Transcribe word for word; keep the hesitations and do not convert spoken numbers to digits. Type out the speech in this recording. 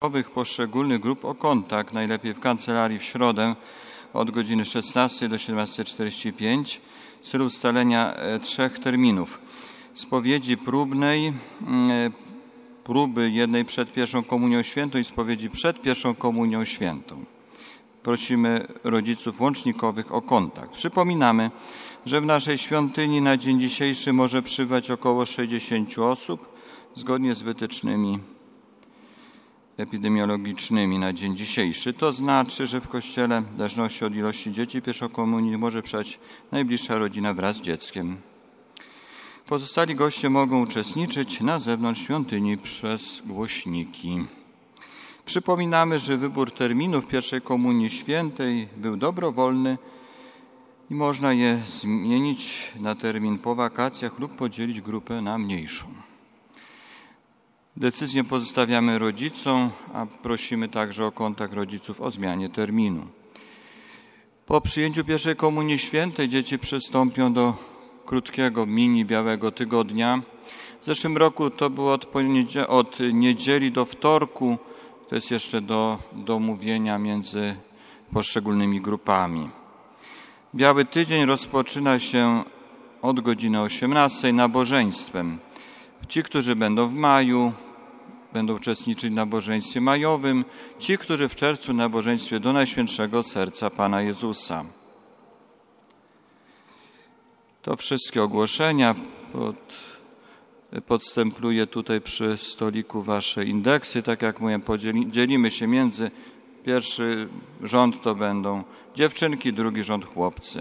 poszczególnych grup o kontakt, najlepiej w kancelarii w środę od godziny szesnastej do siedemnastej czterdzieści pięć w celu ustalenia trzech terminów. Spowiedzi próbnej, próby jednej przed pierwszą komunią świętą i spowiedzi przed pierwszą komunią świętą. Prosimy rodziców łącznikowych o kontakt. Przypominamy, że w naszej świątyni na dzień dzisiejszy może przybywać około sześćdziesięciu osób zgodnie z wytycznymi epidemiologicznymi na dzień dzisiejszy. To znaczy, że w kościele w zależności od ilości dzieci pierwszokomunijnych może przyjść najbliższa rodzina wraz z dzieckiem. Pozostali goście mogą uczestniczyć na zewnątrz świątyni przez głośniki. Przypominamy, że wybór terminów pierwszej komunii świętej był dobrowolny i można je zmienić na termin po wakacjach lub podzielić grupę na mniejszą. Decyzję pozostawiamy rodzicom, a prosimy także o kontakt rodziców o zmianie terminu. Po przyjęciu pierwszej komunii świętej dzieci przystąpią do krótkiego mini białego tygodnia. W zeszłym roku to było od, poniedzie- od niedzieli do wtorku. To jest jeszcze do domówienia między poszczególnymi grupami. Biały tydzień rozpoczyna się od godziny osiemnastej nabożeństwem. Ci, którzy będą w maju, będą uczestniczyć w nabożeństwie majowym. Ci, którzy w czerwcu nabożeństwie do Najświętszego Serca Pana Jezusa. To wszystkie ogłoszenia. Pod, podstępuję tutaj przy stoliku wasze indeksy. Tak jak mówię, podzieli, dzielimy się między pierwszy rząd to będą dziewczynki, drugi rząd chłopcy.